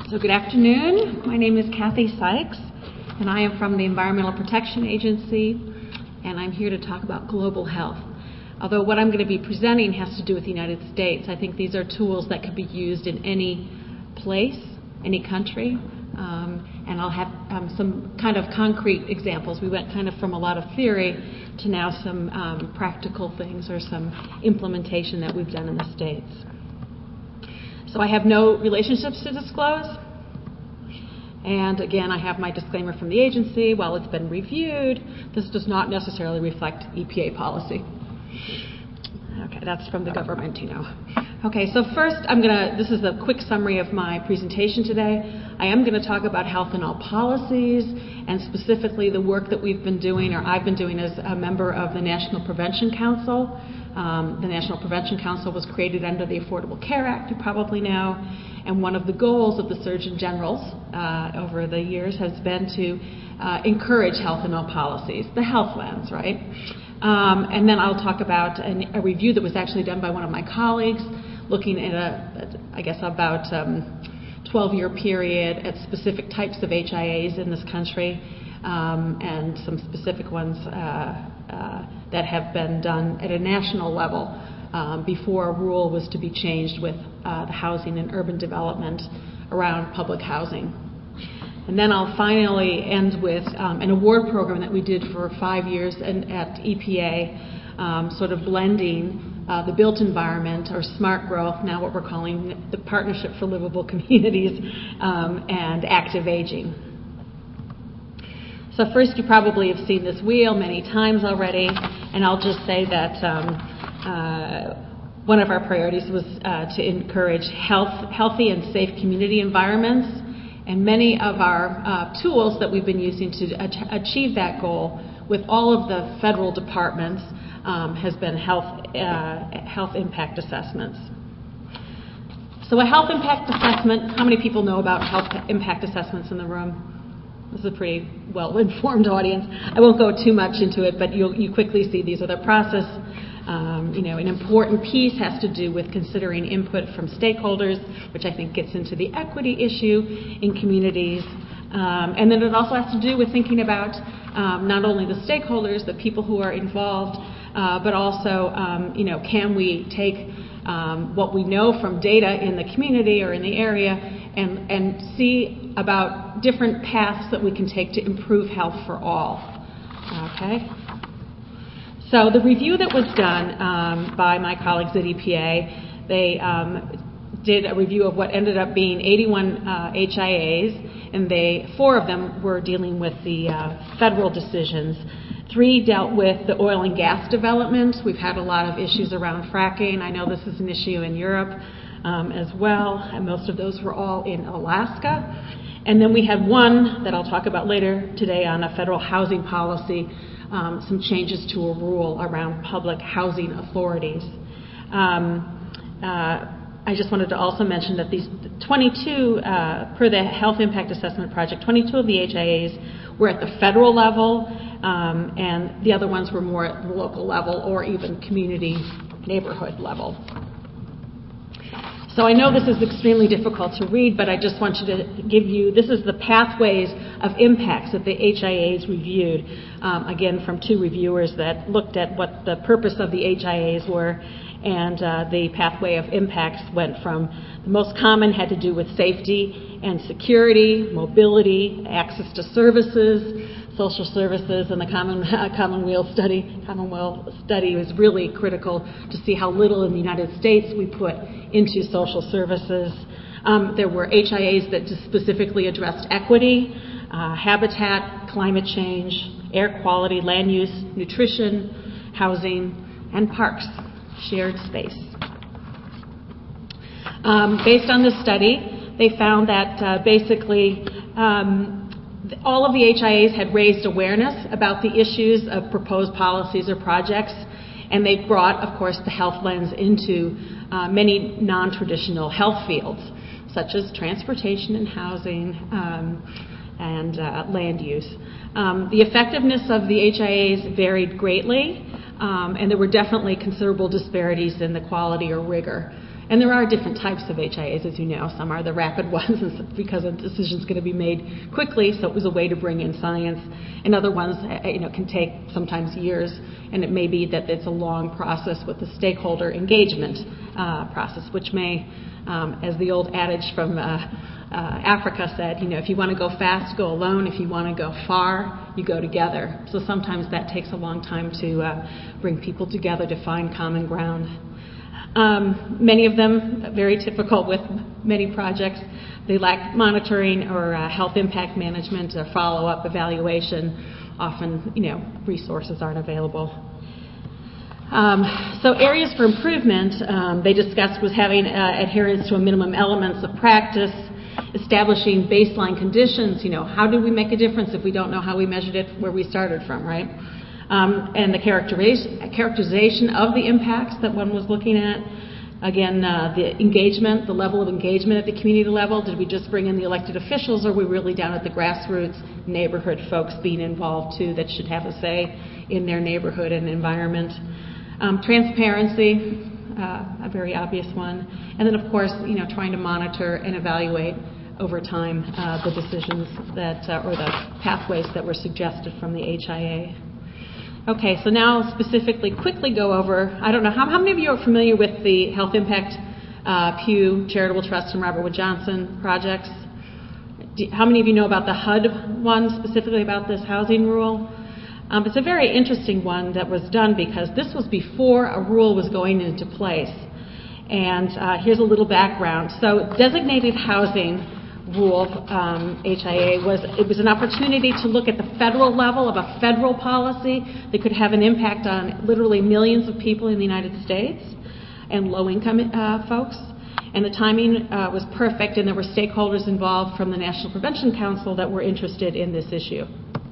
So good afternoon. My name is Kathy Sykes, and I am from the Environmental Protection Agency, and I'm here to talk about global health. Although what I'm going to be presenting has to do with the United States, I think these are tools that could be used in any place, any country, and I'll have some kind of concrete examples. We went kind of from a lot of theory to now some practical things or some implementation that we've done in the States. So I have no relationships to disclose. And again, I have my disclaimer from the agency. While it's been reviewed, this does not necessarily reflect EPA policy. Okay, that's from the government, you know. Okay, so first this is a quick summary of my presentation today. I am going to talk about health in all policies, and specifically the work that we've been doing, or I've been doing as a member of the National Prevention Council. The National Prevention Council was created under the Affordable Care Act, you probably know, and one of the goals of the Surgeon Generals over the years has been to encourage health in all policies, the health lens, right? And then I'll talk about a review that was actually done by one of my colleagues, looking at about 12-year period at specific types of HIAs in this country, and some specific ones that have been done at a national level before a rule was to be changed with the housing and urban development around public housing. And then I'll finally end with an award program that we did for 5 years at EPA, sort of blending the built environment, or smart growth, now what we're calling the Partnership for Livable Communities, and active aging. So first, you probably have seen this wheel many times already, and I'll just say that one of our priorities was to encourage healthy and safe community environments, and many of our tools that we've been using to achieve that goal with all of the federal departments has been health impact assessments. So a health impact assessment, how many people know about health impact assessments in the room? This is a pretty well-informed audience. I won't go too much into it, but you quickly see these are the process. An important piece has to do with considering input from stakeholders, which I think gets into the equity issue in communities. And then it also has to do with thinking about not only the stakeholders, the people who are involved, but also, can we take what we know from data in the community or in the area and see about different paths that we can take to improve health for all. Okay? So the review that was done by my colleagues at EPA, they did a review of what ended up being 81 HIAs, and 4 of them were dealing with the federal decisions. 3 dealt with the oil and gas development. We've had a lot of issues around fracking. I know this is an issue in Europe as well, and most of those were all in Alaska. And then we had 1 that I'll talk about later today on a federal housing policy, some changes to a rule around public housing authorities. I just wanted to also mention that these 22, per the Health Impact Assessment Project, 22 of the HIAs were at the federal level, and the other ones were more at the local level or even community neighborhood level. So I know this is extremely difficult to read, but I just want you to give you, this is the pathways of impacts that the HIAs reviewed, again from 2 reviewers that looked at what the purpose of the HIAs were, and the pathway of impacts went from the most common had to do with safety and security, mobility, access to services, social services, and the Commonwealth study was really critical to see how little in the United States we put into social services. There were HIAs that specifically addressed equity, habitat, climate change, air quality, land use, nutrition, housing, and parks, shared space. Based on this study, they found that basically all of the HIAs had raised awareness about the issues of proposed policies or projects, and they brought, of course, the health lens into many non-traditional health fields, such as transportation and housing and land use. The effectiveness of the HIAs varied greatly, and there were definitely considerable disparities in the quality or rigor. And there are different types of HIAs, as you know. Some are the rapid ones because a decision is going to be made quickly, so it was a way to bring in science. And other ones can take sometimes years, and it may be that it's a long process with the stakeholder engagement process, which may, as the old adage from Africa said, if you want to go fast, go alone. If you want to go far, you go together. So sometimes that takes a long time to bring people together to find common ground. Many of them, very typical with many projects, they lack monitoring or health impact management or follow-up evaluation. Often, resources aren't available. So areas for improvement they discussed was having adherence to a minimum elements of practice, establishing baseline conditions. How do we make a difference if we don't know how we measured it where we started from, right? And the characterization of the impacts that one was looking at. Again, the engagement, the level of engagement at the community level. Did we just bring in the elected officials, or were we really down at the grassroots neighborhood folks being involved too that should have a say in their neighborhood and environment? Transparency, a very obvious one. And then, of course, trying to monitor and evaluate over time the decisions that or the pathways that were suggested from the HIA. Okay, so now specifically, quickly go over, I don't know, how many of you are familiar with the Health Impact Pew Charitable Trust and Robert Wood Johnson projects? How many of you know about the HUD one, specifically about this housing rule? It's a very interesting one that was done because this was before a rule was going into place. And here's a little background. So designated housing rule, HIA, was an opportunity to look at the federal level of a federal policy that could have an impact on literally millions of people in the United States and low-income folks. And the timing was perfect, and there were stakeholders involved from the National Prevention Council that were interested in this issue.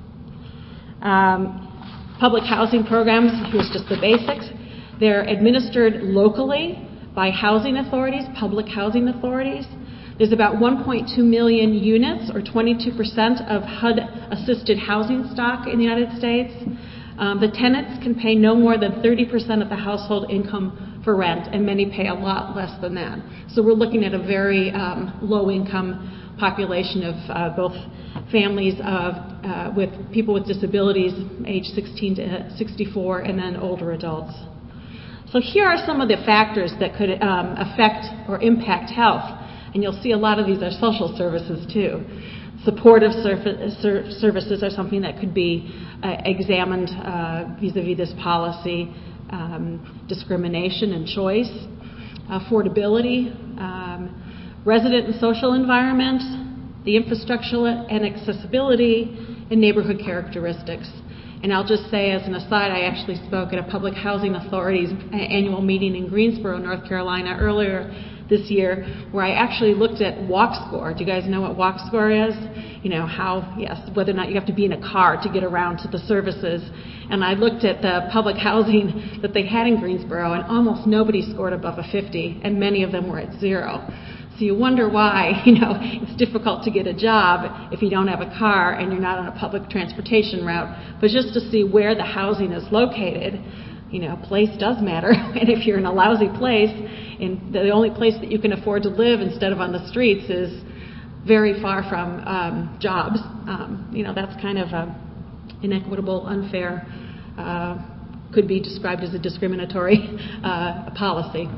Public housing programs, here's just the basics. They're administered locally by housing authorities, public housing authorities. There's about 1.2 million units, or 22% of HUD-assisted housing stock in the United States. The tenants can pay no more than 30% of the household income for rent, and many pay a lot less than that. So we're looking at a very low-income population of both families with people with disabilities, age 16 to 64, and then older adults. So here are some of the factors that could affect or impact health. And you'll see a lot of these are social services too. Supportive services are something that could be examined vis-a-vis this policy. Discrimination and choice, affordability, resident and social environment, the infrastructure and accessibility, and neighborhood characteristics. And I'll just say as an aside, I actually spoke at a Public Housing Authority's annual meeting in Greensboro, North Carolina earlier this year, where I actually looked at walk score. Do you guys know what walk score is? Whether or not you have to be in a car to get around to the services. And I looked at the public housing that they had in Greensboro, and almost nobody scored above a 50, and many of them were at 0. So you wonder why, it's difficult to get a job if you don't have a car and you're not on a public transportation route. But just to see where the housing is located, place does matter. And if you're in a lousy place, and the only place that you can afford to live instead of on the streets is very far from jobs, that's kind of inequitable, unfair, could be described as a discriminatory policy.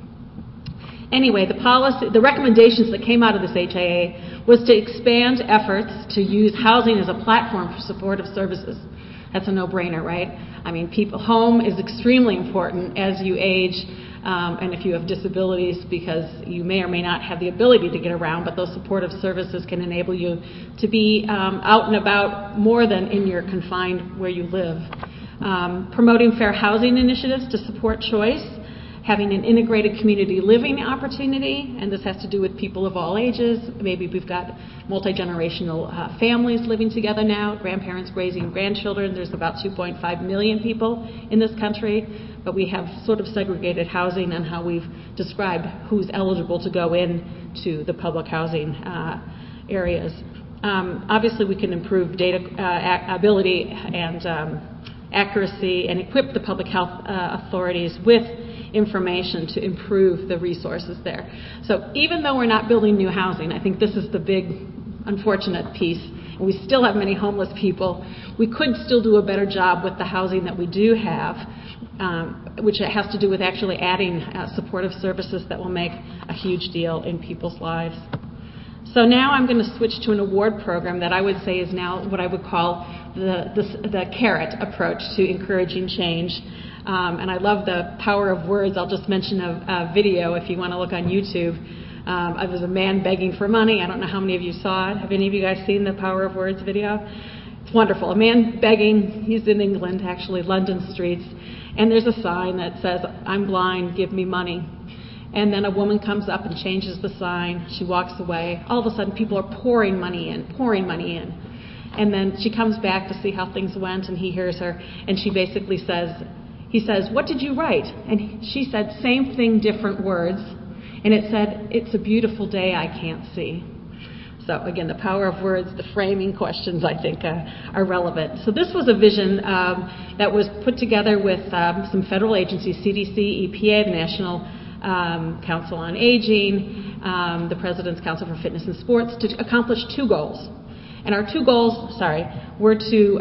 Anyway, the recommendations that came out of this HIA was to expand efforts to use housing as a platform for supportive services. That's a no-brainer, right? I mean, home is extremely important as you age, and if you have disabilities, because you may or may not have the ability to get around, but those supportive services can enable you to be out and about more than in your confined where you live. Promoting fair housing initiatives to support choice. Having an integrated community living opportunity, and this has to do with people of all ages. Maybe we've got multi-generational families living together now, grandparents raising grandchildren. There's about 2.5 million people in this country, but we have sort of segregated housing and how we've described who's eligible to go in to the public housing areas. Obviously, we can improve data ability and accuracy and equip the public health authorities with information to improve the resources there. So even though we're not building new housing, I think this is the big unfortunate piece, and we still have many homeless people, we could still do a better job with the housing that we do have, which has to do with actually adding supportive services that will make a huge deal in people's lives. So now I'm going to switch to an award program that I would say is now what I would call the carrot approach to encouraging change. And I love the power of words. I'll just mention a video if you want to look on YouTube. It was a man begging for money. I don't know how many of you saw it. Have any of you guys seen the Power of Words video? It's wonderful. A man begging. He's in England, actually, London streets. And there's a sign that says, "I'm blind, give me money." And then a woman comes up and changes the sign. She walks away. All of a sudden, people are pouring money in. And then she comes back to see how things went, and he hears her. And she basically says, he says, "What did you write?" And she said, "Same thing, different words." And it said, "It's a beautiful day I can't see." So again, the power of words, the framing questions, I think, are relevant. So this was a vision that was put together with some federal agencies, CDC, EPA, the National Council on Aging, the President's Council for Fitness and Sports, to accomplish two goals. And our two goals, were to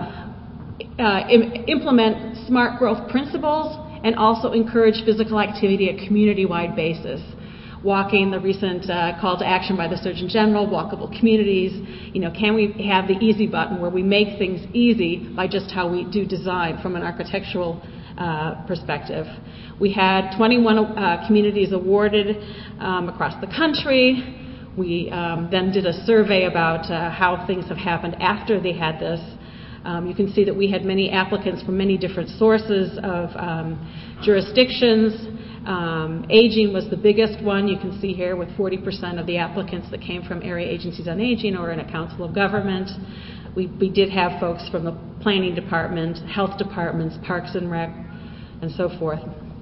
implement smart growth principles and also encourage physical activity at community-wide basis. Walking, the recent call to action by the Surgeon General, walkable communities. Can we have the easy button where we make things easy by just how we do design from an architectural perspective? We had 21 communities awarded across the country. We then did a survey about how things have happened after they had this. You can see that we had many applicants from many different sources of jurisdictions. Aging was the biggest one. You can see here with 40% of the applicants that came from area agencies on aging or in a council of government. We did have folks from the planning department, health departments, parks and rec, and so forth.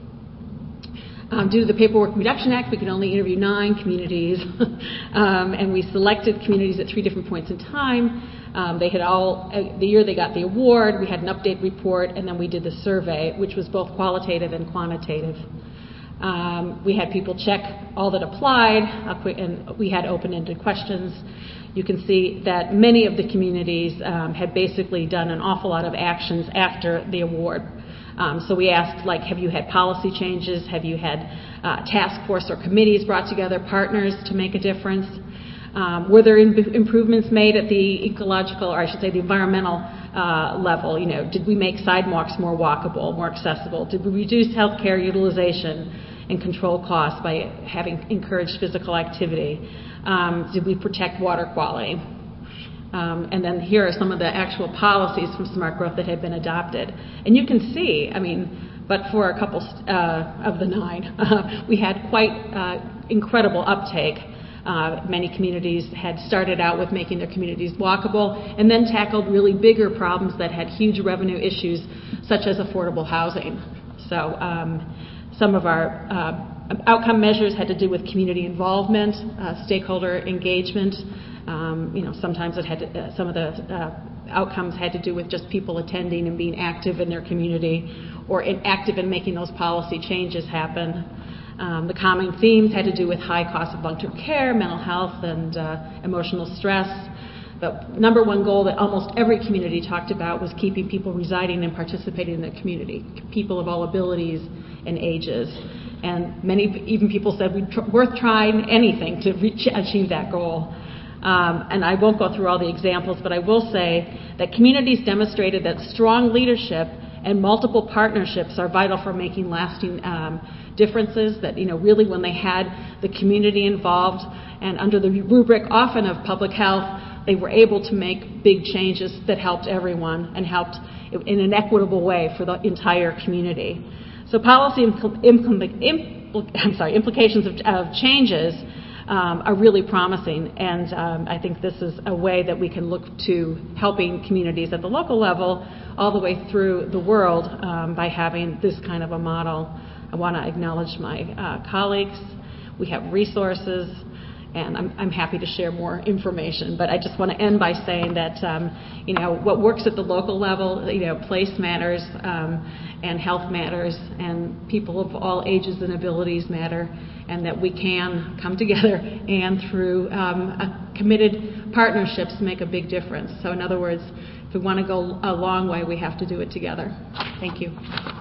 Due to the Paperwork Reduction Act, we could only interview 9 communities, and we selected communities at 3 different points in time. They had all, the year they got the award, we had an update report, and then we did the survey, which was both qualitative and quantitative. We had people check all that applied, and we had open-ended questions. You can see that many of the communities had basically done an awful lot of actions after the award. So we asked, have you had policy changes? Have you had task force or committees brought together, partners to make a difference? Were there improvements made at the ecological, or I should say the environmental level? Did we make sidewalks more walkable, more accessible? Did we reduce healthcare utilization and control costs by having encouraged physical activity? Did we protect water quality? And then here are some of the actual policies from Smart Growth that had been adopted. And you can see, but for a couple of the 9, we had quite incredible uptake. Many communities had started out with making their communities walkable and then tackled really bigger problems that had huge revenue issues, such as affordable housing. So some of our outcome measures had to do with community involvement, stakeholder engagement. Sometimes it had to, some of the outcomes had to do with just people attending and being active in their community or active in making those policy changes happen. The common themes had to do with high cost of long-term care, mental health, and emotional stress. The number one goal that almost every community talked about was keeping people residing and participating in the community, people of all abilities and ages. And many, even people said worth trying anything to achieve that goal. And I won't go through all the examples, but I will say that communities demonstrated that strong leadership and multiple partnerships are vital for making lasting differences, that really when they had the community involved and under the rubric often of public health, they were able to make big changes that helped everyone and helped in an equitable way for the entire community. So policy implications of changes are really promising, and I think this is a way that we can look to helping communities at the local level all the way through the world by having this kind of a model. I want to acknowledge my colleagues. We have resources. And I'm happy to share more information, but I just want to end by saying that what works at the local level, place matters, and health matters, and people of all ages and abilities matter, and that we can come together and through committed partnerships make a big difference. So in other words, if we want to go a long way, we have to do it together. Thank you.